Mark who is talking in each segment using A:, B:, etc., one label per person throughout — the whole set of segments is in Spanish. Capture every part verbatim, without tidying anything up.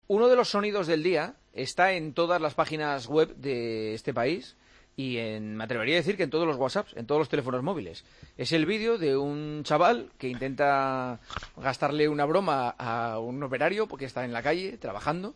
A: uno de los sonidos del día está en todas las páginas web de este país y en, me atrevería a decir que en todos los WhatsApps, en todos los teléfonos móviles. Es el vídeo de un chaval que intenta gastarle una broma a un operario porque está en la calle trabajando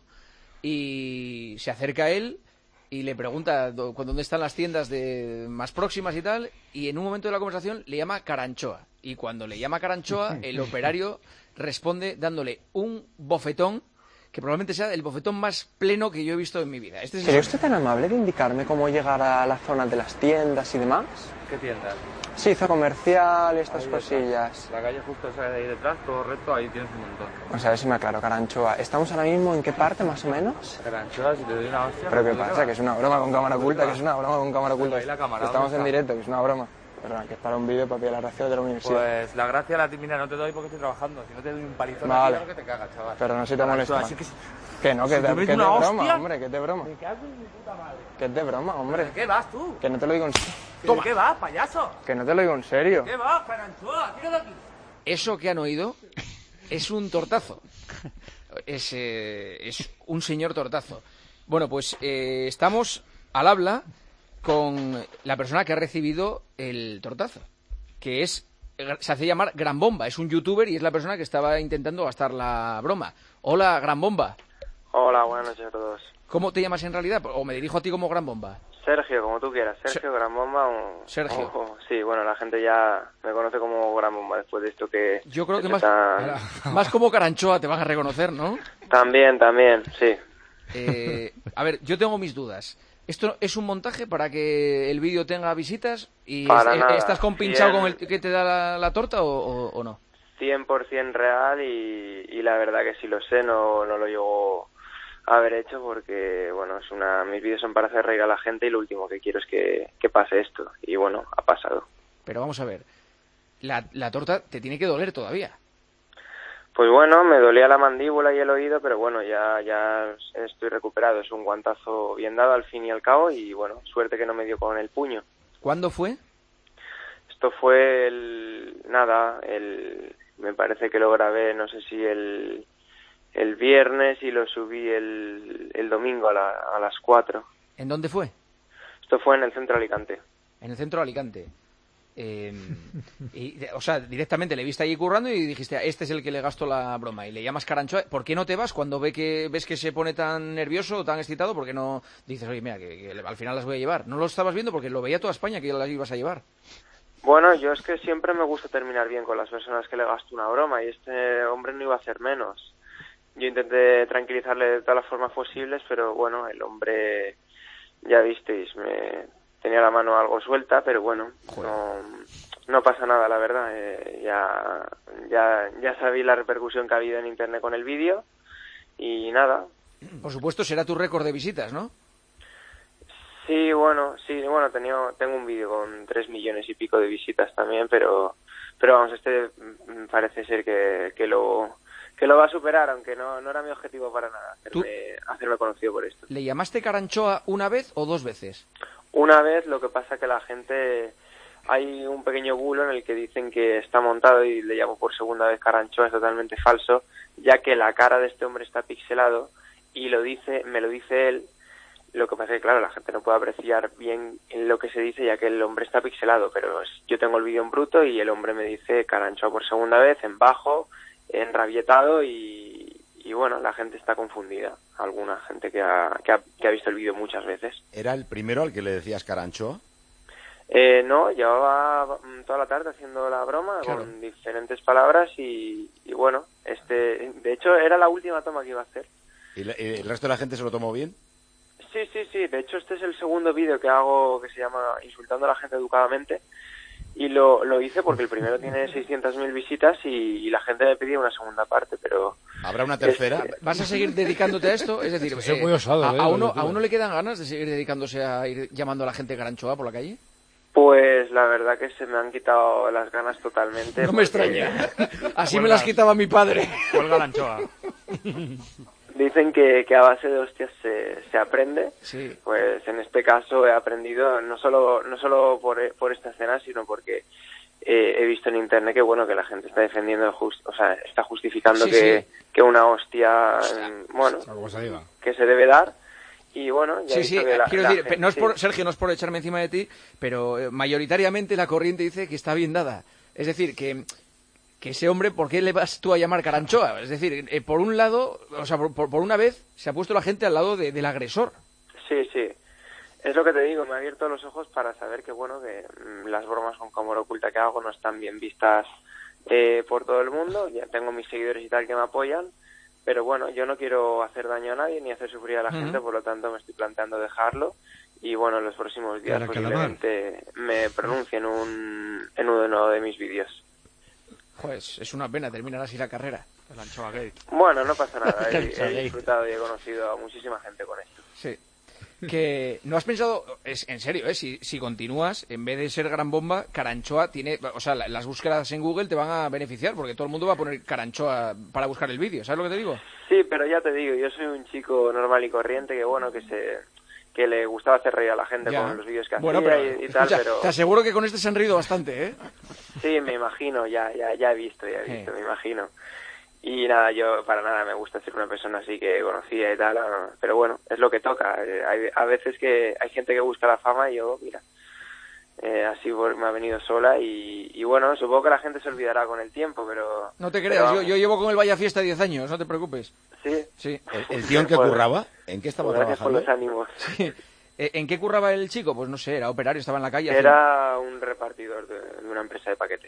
A: y se acerca a él y le pregunta dónde están las tiendas de más próximas y tal, y en un momento de la conversación le llama Caranchoa. Y cuando le llama Caranchoa, el operario responde dándole un bofetón que probablemente sea el bofetón más pleno que yo he visto en mi vida. Este es
B: ¿Sería usted tan amable de indicarme cómo llegar a la zona de las tiendas y demás?
C: ¿Qué tiendas?
B: Sí, zona comercial y estas
C: Ahí
B: cosillas.
C: está. La calle justo esa de ahí detrás, todo recto, ahí tienes un montón.
B: Vamos a ver si me aclaro, Caranchoa. ¿Estamos ahora mismo en qué parte, más o menos?
C: Caranchoa, si te doy una hostia...
B: ¿Pero qué pasa? Que es una broma con cámara oculta, que es una broma con cámara oculta.
C: Ahí la cámara,
B: Estamos en
C: ¿dónde está?
B: directo, que es una broma. Perdona, que es para un vídeo para pillar la gracia de la universidad.
C: Pues la gracia la mira, no te doy porque estoy trabajando. Si no te doy un palizón
B: Vale.
C: aquí, claro que te cagas, chaval.
B: Pero no si te molesta.
C: Así que...
B: Que no, que,
C: Si
B: de,
C: te meto
B: que es de
C: una
B: broma,
C: hostia,
B: hombre, que es de broma.
C: Me cago en mi puta madre.
B: Que es de broma, hombre.
C: ¿De qué vas tú?
B: Que no te lo digo en serio.
C: ¿De qué vas, payaso?
B: Que no te lo digo en serio.
C: ¿De qué vas, Caranchoa? Tira de aquí.
A: Eso que han oído es un tortazo. Es, eh, es un señor tortazo. Bueno, pues eh, estamos al habla con la persona que ha recibido el tortazo, que es, se hace llamar Gran Bomba, es un youtuber y es la persona que estaba intentando gastar la broma. Hola, Gran Bomba.
D: Hola, buenas noches a todos.
A: ¿Cómo te llamas en realidad? ¿O me dirijo a ti como Gran Bomba?
D: Sergio, como tú quieras. Sergio,
A: Se-
D: Gran Bomba o...
A: Sergio.
D: o- sí, bueno, la gente ya me conoce como Gran Bomba después de esto que...
A: Yo creo que
D: se
A: más,
D: está-
A: más como Caranchoa te van a reconocer, ¿no?
D: También, también, sí.
A: Eh, a ver, yo tengo mis dudas. ¿Esto es un montaje para que el vídeo tenga visitas? ¿Y
D: Para
A: es-
D: nada.
A: estás compinchado
D: Bien.
A: con el que te da la, la torta o, o- o no?
D: cien por ciento real y, y la verdad que si lo sé no, no lo llego a haber hecho porque, bueno, es una mis vídeos son para hacer reír a la gente y lo último que quiero es que, que pase esto. Y bueno, ha pasado.
A: Pero vamos a ver, la, la torta te tiene que doler todavía.
D: Pues bueno, me dolía la mandíbula y el oído, pero bueno, ya ya estoy recuperado. Es un guantazo bien dado al fin y al cabo y bueno, suerte que no me dio con el puño.
A: ¿Cuándo fue?
D: Esto fue el... nada, el... me parece que lo grabé, no sé si el, el viernes y lo subí el, el domingo a, la, a las cuatro.
A: ¿En dónde fue?
D: Esto fue en el centro de Alicante.
A: En el centro de Alicante. Eh, y, o sea, directamente le viste allí currando y dijiste, este es el que le gasto la broma. Y le llamas Caranchoa. ¿Por qué no te vas cuando ve que ves que se pone tan nervioso o tan excitado? ¿Por qué no dices, oye, mira, que, que al final las voy a llevar? ¿No lo estabas viendo? Porque lo veía toda España que las ibas a llevar.
D: Bueno, yo es que siempre me gusta terminar bien con las personas que le gasto una broma y este hombre no iba a hacer menos. Yo intenté tranquilizarle de todas las formas posibles, pero bueno, el hombre, ya visteis, me tenía la mano algo suelta, pero bueno, no, no pasa nada, la verdad. Eh, ya, ya, ya sabí la repercusión que ha habido en internet con el vídeo y nada.
A: Por supuesto, será tu récord de visitas, ¿no?
D: Sí, bueno, sí, bueno, tenía, tengo un vídeo con tres millones y pico de visitas también, pero, pero vamos, este mm, parece ser que, que lo, que lo va a superar, aunque no, no era mi objetivo para nada, hacerme, hacerme conocido por esto.
A: ¿Le llamaste Caranchoa una vez o dos veces?
D: Una vez, lo que pasa que la gente, hay un pequeño bulo en el que dicen que está montado y le llamo por segunda vez Caranchoa, es totalmente falso, ya que la cara de este hombre está pixelado y lo dice, me lo dice él. Lo que pasa es que, claro, la gente no puede apreciar bien lo que se dice ya que el hombre está pixelado, pero es, yo tengo el vídeo en bruto y el hombre me dice Caranchoa por segunda vez, en bajo, en rabietado y, y bueno, la gente está confundida. Alguna gente que ha, que ha, que ha visto el vídeo muchas veces.
E: ¿Era el primero al que le decías Caranchoa?
D: Eh, no, llevaba toda la tarde haciendo la broma
E: Claro.
D: con diferentes palabras y, y bueno, este, de hecho era la última toma que iba a hacer.
E: ¿Y la- y el resto de la gente se lo tomó bien?
D: Sí, sí, sí. De hecho, este es el segundo vídeo que hago que se llama Insultando a la gente educadamente. Y lo, lo hice porque el primero tiene seiscientas mil visitas y, y la gente me pedía una segunda parte, pero...
E: ¿Habrá una tercera?
D: Este,
A: ¿Vas a seguir dedicándote a esto? Es decir,
F: Eso es muy osado,
A: a,
F: ¿eh?
A: a
F: lo
A: uno,
F: de tú,
A: ¿a
F: ¿eh?
A: uno le quedan ganas de seguir dedicándose a ir llamando a la gente Caranchoa por la calle?
D: Pues la verdad que se me han quitado las ganas totalmente.
A: No me
D: porque
A: extraña. Así me las quitaba mi padre.
C: Cuelga la anchoa.
D: Dicen que, que a base de hostias se, se aprende.
A: Sí.
D: Pues en este caso he aprendido no solo no solo por, por esta escena, sino porque eh, he visto en internet que bueno que la gente está defendiendo, just, o sea, está justificando
A: Sí,
D: que,
A: sí.
D: que una hostia, eh, bueno,
F: Como se diga.
D: que se debe dar. Y bueno, ya he
A: Sí,
D: visto
A: sí,
D: que la-
A: quiero
D: la
A: decir,
D: gente-
A: no es por,
D: sí.
A: Sergio, no es por echarme encima de ti, pero eh, mayoritariamente la corriente dice que está bien dada. Es decir, que, que ese hombre, ¿por qué le vas tú a llamar Caranchoa? Es decir, eh, por un lado, o sea, por, por- por una vez se ha puesto la gente al lado de- del agresor.
D: Sí, sí. Es lo que te digo, me ha abierto los ojos para saber que, bueno, que mm, las bromas con cámara oculta que hago no están bien vistas eh, por todo el mundo. Ya tengo mis seguidores y tal que me apoyan, pero bueno, yo no quiero hacer daño a nadie ni hacer sufrir a la
A: Ujú.
D: gente, por lo tanto me estoy planteando dejarlo. Y bueno, en los próximos días
F: Cara, calamar.
D: posiblemente me pronuncie en, un, en uno de mis vídeos.
A: Joder, es es una pena terminar así la carrera.
C: El anchoa gate.
D: Bueno, no pasa nada, he,
G: Cancha
D: he
G: gay.
D: disfrutado y he conocido a muchísima gente con esto.
A: Sí. Que no has pensado, es en serio, ¿eh? Si, si continúas, en vez de ser gran bomba, Caranchoa tiene, o sea, la- las búsquedas en Google te van a beneficiar, porque todo el mundo va a poner Caranchoa para buscar el vídeo, ¿sabes lo que te digo?
D: Sí, pero ya te digo, yo soy un chico normal y corriente que bueno, que se que le gustaba hacer reír a la gente
A: Ya.
D: con los vídeos que
A: Bueno,
D: hacía
A: pero,
D: y, y tal,
A: escucha,
D: pero
A: te aseguro que con este se han reído bastante, ¿eh?
D: sí, me imagino, ya ya ya he visto, ya he visto, me imagino. Y nada, yo para nada me gusta ser una persona así que conocía y tal, ah, pero bueno, es lo que toca. Eh, Hay a veces que hay gente que busca la fama y yo, mira, eh, así por- me ha venido sola y, y bueno, supongo que la gente se olvidará con el tiempo, pero...
A: No te
D: pero
A: creas, yo,
D: vamos,
A: yo llevo con el Vaya Fiesta diez años, no te preocupes.
D: Sí,
A: Sí.
E: ¿El, el tío en qué
D: Bueno,
E: curraba? ¿En qué estaba
D: pues gracias por
E: trabajando?
D: los ánimos.
A: Sí. Eh, ¿En qué curraba el chico? Pues no sé, era operario, estaba en la calle.
D: Era un repartidor de, de una empresa de paquetes.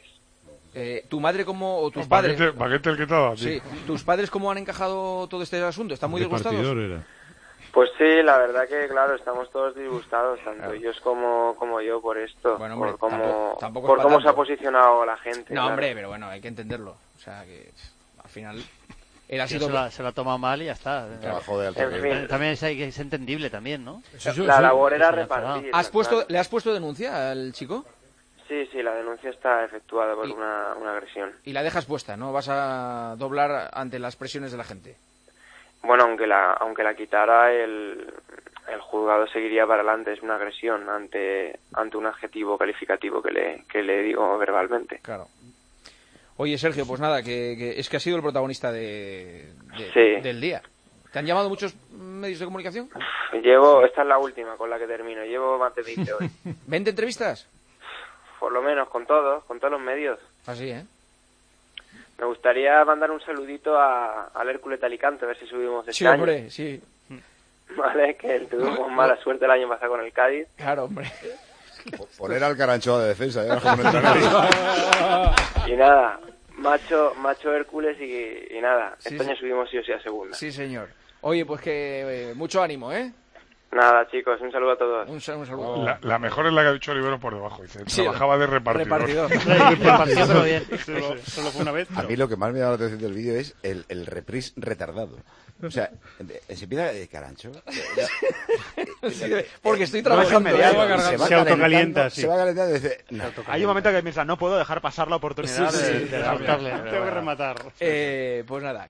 A: Eh, ¿Tu madre cómo, o tus
H: No,
A: padres?
H: paquete, paquete el que estaba, tío.
A: Sí, ¿tus padres cómo han encajado todo este asunto? ¿Están muy disgustados?
F: Repartidor era.
D: Pues sí, la verdad que claro, estamos todos disgustados, tanto
A: Claro.
D: ellos como, como yo por esto,
A: Bueno, hombre,
D: por cómo,
A: tampoco- tampoco es
D: por
A: pa'
D: cómo se ha
A: tanto.
D: posicionado la gente.
A: No,
D: claro.
A: hombre, pero bueno, hay que entenderlo. O sea, que pff, al final él ha
G: Se
A: sido...
G: la, se la toma mal y ya está.
E: Trabajo de alto
D: En
E: nivel.
D: fin.
G: También es, es entendible también, ¿no?
F: Eso, eso,
D: La
F: sí.
D: labor era
G: Sí,
D: repartir.
A: ¿Has puesto,
D: claro.
A: ¿Le has puesto denuncia al chico?
D: Sí, sí, la denuncia está efectuada por
A: Y-
D: una, una agresión.
A: Y la dejas puesta, ¿no? Vas a doblar ante las presiones de la gente.
D: Bueno, aunque la, aunque la quitara, el, el juzgado seguiría para adelante. Es una agresión ante, ante un adjetivo calificativo que le, que le digo verbalmente.
A: Claro. Oye, Sergio, pues nada, que, que es que has sido el protagonista de, de-
D: Sí.
A: del día. ¿Te han llamado muchos medios de comunicación?
D: Llevo, esta es la última con la que termino. Llevo más de veinte hoy.
A: ¿veinte entrevistas?
D: Por lo menos con todos, con todos los medios.
A: Así, ¿eh?
D: Me gustaría mandar un saludito a, al Hércules de Alicante, a ver si subimos este
A: Sí,
D: año.
A: hombre, sí.
D: Vale, que tuvimos mala suerte el año pasado con el Cádiz.
A: Claro, hombre.
E: Poner al Caranchoa de defensa, ya como un entrenador.
D: Y nada, macho macho Hércules y, y nada,
A: Sí,
D: este
A: sí.
D: año subimos sí o sí a segunda.
A: Sí, señor. Oye, pues que eh, mucho ánimo, ¿eh?
D: Nada, chicos, un saludo a todos.
A: Un, sa- un saludo.
H: La, la mejor es la que ha dicho Olivero por debajo. Dice,
A: Sí,
H: trabajaba de repartidor.
A: Repartidor.
G: Repartió, pero bien.
F: Solo, solo fue una vez.
E: A mí lo que más me llama la atención del vídeo es el, el reprise retardado. O sea, eh, se empieza de Carancho.
A: Sí, porque estoy
C: No es
A: trabajando.
C: inmediato,
A: ¿eh?
C: va
F: Se
E: calentando,
F: autocalienta, sí.
E: Se va calentando y dice, no.
C: Hay un momento que piensa, no puedo dejar pasar la oportunidad
A: Sí, sí,
C: de,
A: sí.
C: de darle.
G: Darle.
C: Pero
F: Tengo que
C: bueno.
F: rematar.
A: Eh, pues nada.